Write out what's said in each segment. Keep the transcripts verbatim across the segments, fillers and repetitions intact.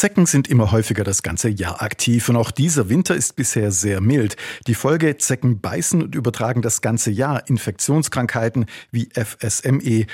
Zecken sind immer häufiger das ganze Jahr aktiv und auch dieser Winter ist bisher sehr mild. Die Folge: Zecken beißen und übertragen das ganze Jahr Infektionskrankheiten wie F S M E,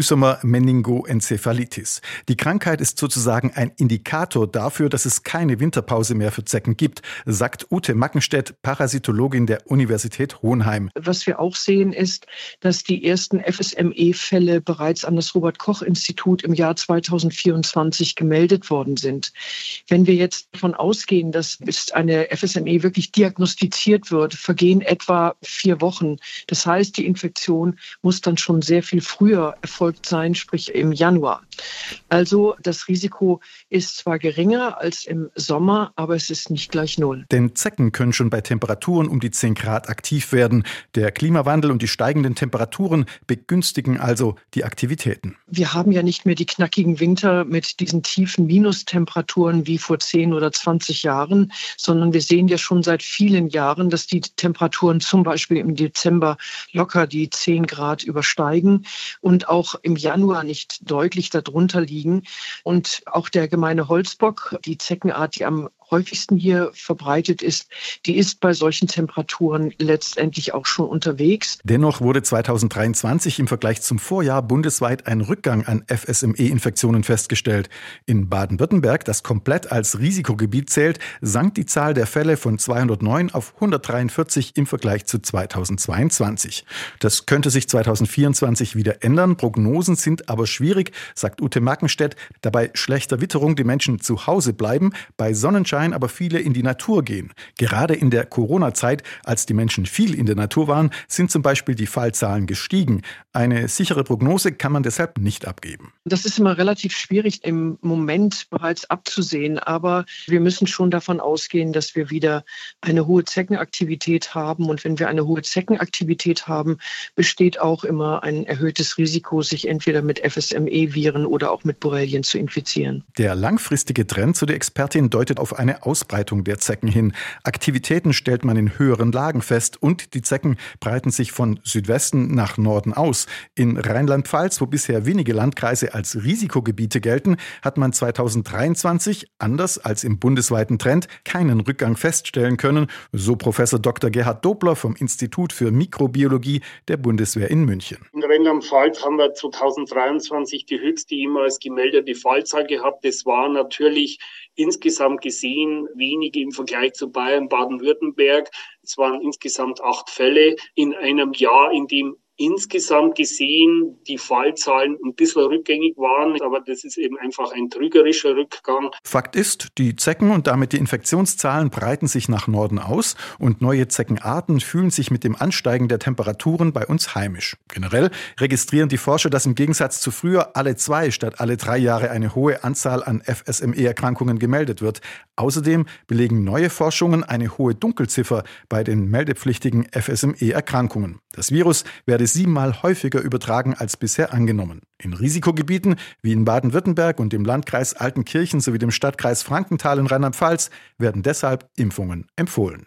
Frühsommer-Meningoenzephalitis. Die Krankheit ist sozusagen ein Indikator dafür, dass es keine Winterpause mehr für Zecken gibt, sagt Ute Mackenstedt, Parasitologin der Universität Hohenheim. Was wir auch sehen ist, dass die ersten F S M E-Fälle bereits an das Robert-Koch-Institut im Jahr zweitausendvierundzwanzig gemeldet worden sind. Wenn wir jetzt davon ausgehen, dass bis eine F S M E wirklich diagnostiziert wird, vergehen etwa vier Wochen. Das heißt, die Infektion muss dann schon sehr viel früher erfolgt sein, sprich im Januar. Also das Risiko ist zwar geringer als im Sommer, aber es ist nicht gleich null. Denn Zecken können schon bei Temperaturen um die zehn Grad aktiv werden. Der Klimawandel und die steigenden Temperaturen begünstigen also die Aktivitäten. Wir haben ja nicht mehr die knackigen Winter mit diesen tiefen Minustemperaturen wie vor zehn oder zwanzig Jahren, sondern wir sehen ja schon seit vielen Jahren, dass die Temperaturen zum Beispiel im Dezember locker die zehn Grad übersteigen und auch im Januar nicht deutlich darunter liegen. Und auch der gemeine Holzbock, die Zeckenart, die am häufigsten hier verbreitet ist, die ist bei solchen Temperaturen letztendlich auch schon unterwegs. Dennoch wurde zweitausenddreiundzwanzig im Vergleich zum Vorjahr bundesweit ein Rückgang an F S M E-Infektionen festgestellt. In Baden-Württemberg, das komplett als Risikogebiet zählt, sank die Zahl der Fälle von zweihundertneun auf hundertdreiundvierzig im Vergleich zu zweitausendzweiundzwanzig. Das könnte sich zweitausendvierundzwanzig wieder ändern. Prognosen sind aber schwierig, sagt Ute Mackenstedt, da bei schlechter Witterung die Menschen zu Hause bleiben, bei Sonnenschein aber viele in die Natur gehen. Gerade in der Corona-Zeit, als die Menschen viel in der Natur waren, sind zum Beispiel die Fallzahlen gestiegen. Eine sichere Prognose kann man deshalb nicht abgeben. Das ist immer relativ schwierig im Moment bereits abzusehen, aber wir müssen schon davon ausgehen, dass wir wieder eine hohe Zeckenaktivität haben. Und wenn wir eine hohe Zeckenaktivität haben, besteht auch immer ein erhöhtes Risiko, sich entweder mit F S M E-Viren oder auch mit Borrelien zu infizieren. Der langfristige Trend, so die Expertin, deutet auf eine Ausbreitung der Zecken hin. Aktivitäten stellt man in höheren Lagen fest und die Zecken breiten sich von Südwesten nach Norden aus. In Rheinland-Pfalz, wo bisher wenige Landkreise als Risikogebiete gelten, hat man zweitausenddreiundzwanzig, anders als im bundesweiten Trend, keinen Rückgang feststellen können, so Professor Doktor Gerhard Dobler vom Institut für Mikrobiologie der Bundeswehr in München. In Rheinland-Pfalz haben wir zweitausenddreiundzwanzig die höchste jemals gemeldete Fallzahl gehabt. Das war natürlich insgesamt gesehen wenige im Vergleich zu Bayern, Baden-Württemberg. Es waren insgesamt acht Fälle in einem Jahr, in dem insgesamt gesehen die Fallzahlen ein bisschen rückgängig waren, aber das ist eben einfach ein trügerischer Rückgang. Fakt ist, die Zecken und damit die Infektionszahlen breiten sich nach Norden aus und neue Zeckenarten fühlen sich mit dem Ansteigen der Temperaturen bei uns heimisch. Generell registrieren die Forscher, dass im Gegensatz zu früher alle zwei statt alle drei Jahre eine hohe Anzahl an F S M E-Erkrankungen gemeldet wird. Außerdem belegen neue Forschungen eine hohe Dunkelziffer bei den meldepflichtigen F S M E-Erkrankungen. Das Virus werde siebenmal häufiger übertragen als bisher angenommen. In Risikogebieten wie in Baden-Württemberg und im Landkreis Altenkirchen sowie dem Stadtkreis Frankenthal in Rheinland-Pfalz werden deshalb Impfungen empfohlen.